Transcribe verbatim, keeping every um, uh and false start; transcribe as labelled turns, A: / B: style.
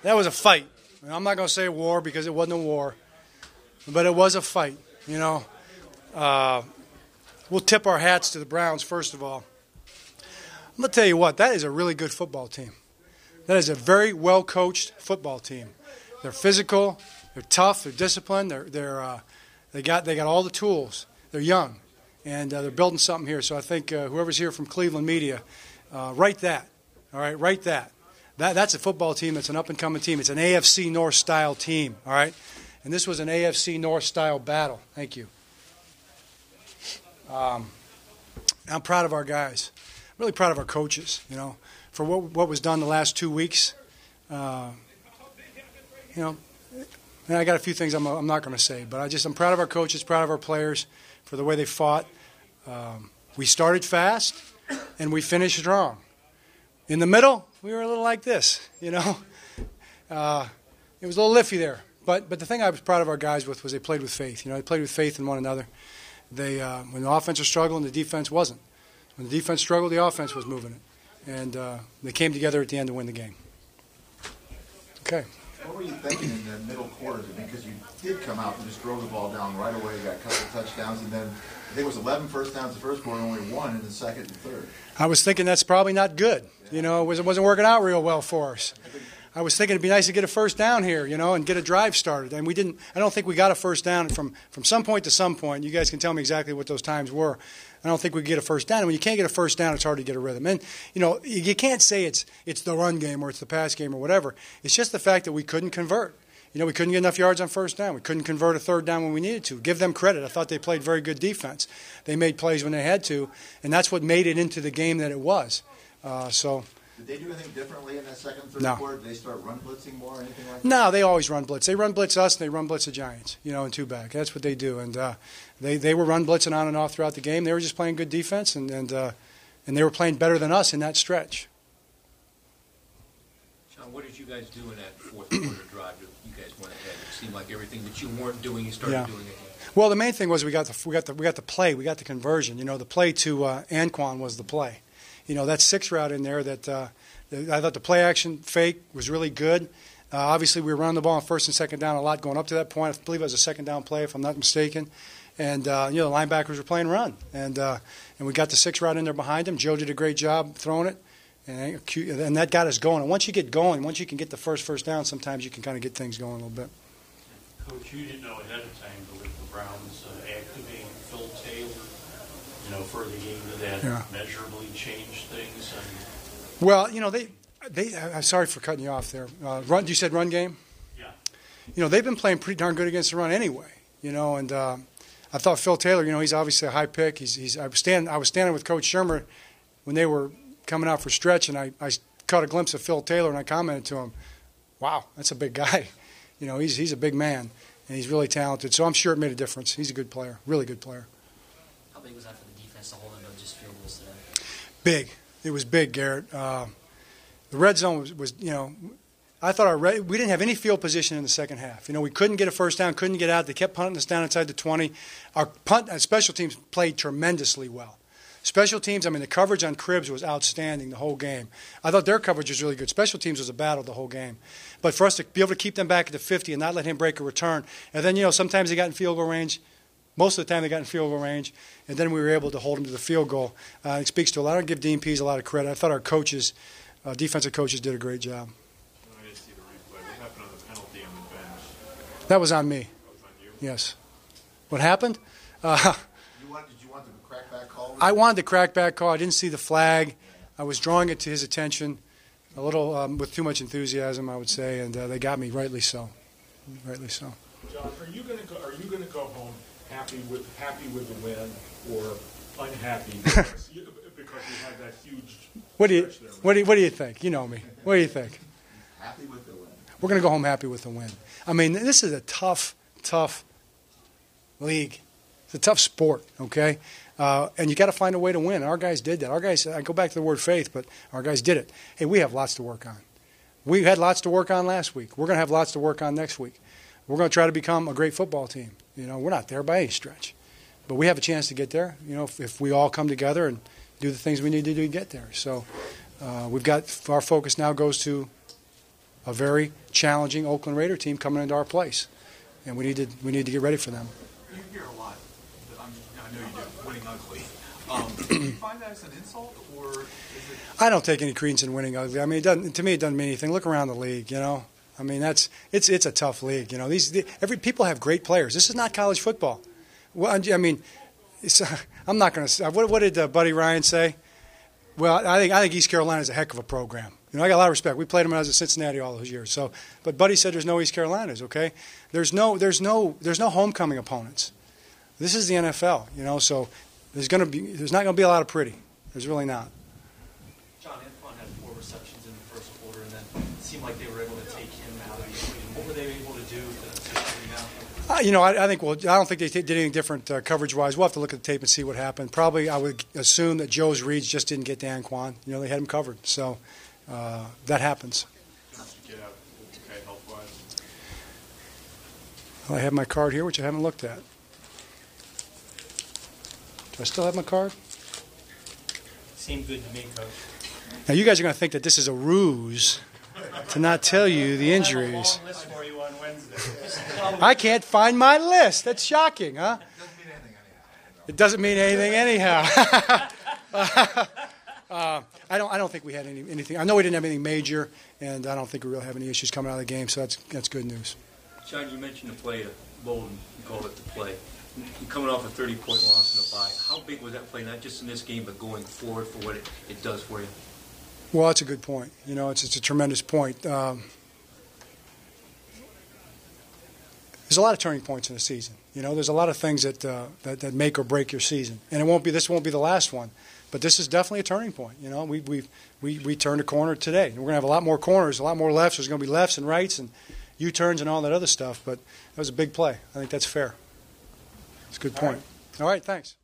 A: that was a fight. I'm not going to say a war because it wasn't a war, but it was a fight, you know. Uh, we'll tip our hats to the Browns, first of all. I'm going to tell you what, that is a really good football team. That is a very well-coached football team. They're physical, they're tough, they're disciplined, they're, they're, uh, they got they got all the tools. They're young, and uh, they're building something here. So I think uh, whoever's here from Cleveland Media, uh, write that, all right, write that. That, that's a football team that's an up-and-coming team. It's an A F C North-style team, all right? And this was an A F C North-style battle. Thank you. Um, I'm proud of our guys. I'm really proud of our coaches, you know, for what, what was done the last two weeks. Uh, you know, and I got a few things I'm, I'm not going to say, but I just, I'm proud of our coaches, proud of our players for the way they fought. Um, we started fast, and we finished strong. In the middle, we were a little like this, you know. Uh, it was a little iffy there. But but the thing I was proud of our guys with was they played with faith. You know, they played with faith in one another. They uh, when the offense was struggling, the defense wasn't. When the defense struggled, the offense was moving it. And uh, they came together at the end to win the game. Okay.
B: What were you thinking in the middle quarters? Because you did come out and just throw the ball down right away, got a couple of touchdowns, and then I think it was eleven first downs the first quarter, only one in the second and third.
A: I was thinking that's probably not good. You know, it, was, it wasn't working out real well for us. I was thinking it'd be nice to get a first down here, you know, and get a drive started. And we didn't. I don't think we got a first down from, from some point to some point. You guys can tell me exactly what those times were. I don't think we could get a first down. And when you can't get a first down, it's hard to get a rhythm. And, you know, you can't say it's it's the run game or it's the pass game or whatever. It's just the fact that we couldn't convert. You know, we couldn't get enough yards on first down. We couldn't convert a third down when we needed to. Give them credit. I thought they played very good defense. They made plays when they had to, and that's what made it into the game that it was. Uh, so.
B: Did they do anything differently in that second, third
A: No.
B: quarter? Did they start run blitzing more or anything like that?
A: No, they always run blitz. They run blitz us, and they run blitz the Giants, you know, in two-back. That's what they do. And uh, they, they were run blitzing on and off throughout the game. They were just playing good defense, and and, uh, and they were playing better than us in that stretch.
C: Sean, what did you guys do in that fourth quarter drive that you guys went ahead? It seemed like everything that you weren't doing, you started
A: Yeah.
C: doing again.
A: Well, the main thing was we got the we got the we got the play, we got the conversion. You know, the play to uh, Anquan was the play. You know, that six route in there that uh, I thought the play action fake was really good. Uh, obviously, we were running the ball on first and second down a lot going up to that point. I believe it was a second down play, if I'm not mistaken. And uh, you know, the linebackers were playing run, and uh, and we got the six route in there behind him. Joe did a great job throwing it, and and that got us going. And once you get going, once you can get the first first down, sometimes you can kind of get things going a little bit.
D: Coach, you didn't know ahead of time, but with the Browns uh, activating Phil Taylor, you know, for the game, did that
A: Yeah.
D: measurably change things? And
A: Well, you know, they they. I'm sorry for cutting you off there. Uh, run. You said run game.
D: yeah,
A: You know, they've been playing pretty darn good against the run anyway. You know, and uh, I thought Phil Taylor. You know, he's obviously a high pick. He's he's. I was standing. I was standing with Coach Shermer when they were coming out for stretch, and I I caught a glimpse of Phil Taylor, and I commented to him, "Wow, that's a big guy." You know, he's he's a big man, and he's really talented. So I'm sure it made a difference. He's a good player, really good player.
E: How big was that for the defense to hold them to just field goals today?
A: Big. It was big, Garrett. Uh, the red zone was, was, you know, I thought our red, we didn't have any field position in the second half. You know, we couldn't get a first down, couldn't get out. They kept punting us down inside the twenty. Our punt, uh, special teams played tremendously well. Special teams, I mean, the coverage on Cribbs was outstanding the whole game. I thought their coverage was really good. Special teams was a battle the whole game. But for us to be able to keep them back at the fifty and not let him break a return, and then, you know, sometimes they got in field goal range. Most of the time they got in field goal range, and then we were able to hold them to the field goal. Uh, it speaks to a lot. I give Dean Pease a lot of credit. I thought our coaches, uh, defensive coaches, did a great job.
F: I didn't see the replay. What happened on the penalty on the bench?
A: That was on me.
F: That was on you?
A: Yes. What happened? Uh,
B: You want, did you want the crackback call?
A: I wanted the crackback call. I didn't see the flag. I was drawing it to his attention a little um, with too much enthusiasm, I would say, and uh, they got me, rightly so. Rightly so.
G: John, are you going to go? Are you going to go home happy with happy with the win, or unhappy because you, because you had that huge?
A: What do you
G: stretch there?
A: what do you, what do you think? You know me. What do you think?
B: Happy with the win.
A: We're going to go home happy with the win. I mean, this is a tough, tough league. It's a tough sport, okay? Uh, and you got to find a way to win. Our guys did that. Our guys, I go back to the word faith, but our guys did it. Hey, we have lots to work on. We had lots to work on last week. We're going to have lots to work on next week. We're going to try to become a great football team. You know, we're not there by any stretch, but we have a chance to get there. You know, if, if we all come together and do the things we need to do to get there. So uh, we've got our focus now goes to a very challenging Oakland Raider team coming into our place, and we need to we need to get ready for them.
F: You hear a lot, that I'm, I know you do, winning ugly. Um, do you find that as an insult, or is it...
A: I don't take any credence in winning ugly. I mean, it doesn't, to me, it doesn't mean anything. Look around the league, you know. I mean, that's it's it's a tough league, you know. These the, every people have great players. This is not college football. Well, I mean, it's, I'm not going to. What, what did uh, Buddy Ryan say? Well, I think I think East Carolina is a heck of a program. You know, I got a lot of respect. We played them when I was at Cincinnati all those years. So, but Buddy said there's no East Carolinas. Okay, there's no there's no there's no homecoming opponents. This is the N F L, you know. So there's going to be there's not going to be a lot of pretty. There's really not.
E: John Antoine had four receptions in the first quarter, and then it seemed like they were able to take him out of the equation. What were they able to do to, to bring out?
A: Uh, you know, I, I think well, I don't think they t- did anything different uh, coverage-wise. We'll have to look at the tape and see what happened. Probably, I would assume that Joe's reads just didn't get to Anquan. You know, they had him covered, so uh, that happens.
F: Get out okay, health-wise?
A: Well, I have my card here, which I haven't looked at. Do I still have my card?
E: Seemed good to me, Coach.
A: Now, you guys are going to think that this is a ruse to not tell you the injuries.
E: I have a long list for you on Wednesday.
A: I can't find my list. That's shocking, huh?
B: It doesn't mean anything anyhow.
A: It doesn't mean anything anyhow. uh, I don't. I don't think we had any, anything. I know we didn't have anything major, and I don't think we really have any issues coming out of the game. So that's that's good news.
C: John, you mentioned the play, Bolden, you call it the play. You're coming off a thirty-point loss in a bye. How big was that play, not just in this game, but going forward for what it, it does for you?
A: Well, that's a good point. You know, it's it's a tremendous point. Um, there's a lot of turning points in the season. You know, there's a lot of things that, uh, that that make or break your season, and it won't be. This won't be the last one, but this is definitely a turning point. You know, we we we we turned a corner today. We're gonna have a lot more corners, a lot more lefts. There's gonna be lefts and rights and U-turns and all that other stuff. But that was a big play. I think that's fair. It's a good point. All right, thanks.